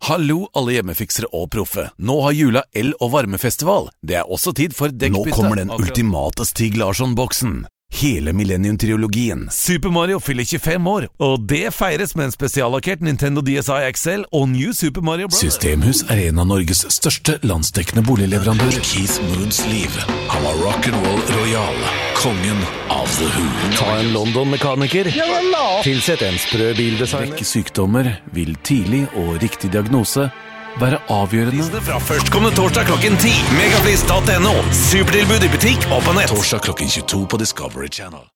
Hallo alle hjemmefiksere og proffe. Nå har jula el- og varmefestival. Det er også tid for dekkbytte. Nå kommer den ultimate Stig Larsson-boksen. Hele Millennium-triologien. Super Mario fyller 25 år, og det feires med en spesiallakkert Nintendo DSi XL og New Super Mario Bros. Systemhus er en av Norges største landsdekkende boligleverandører. Keith Moons liv. Han var rock'n'roll royal. Kongen av The Who. Ta en London-mekaniker. Tilsett en sprø bildesigner. Rekke sykdommer vil tidlig og riktig diagnose være avgjørende. Fra førstkommende torsdag klokken 10. Megapris.no. Supertilbud i butikk og på nett. Torsdag klokken 22 på Discovery Channel.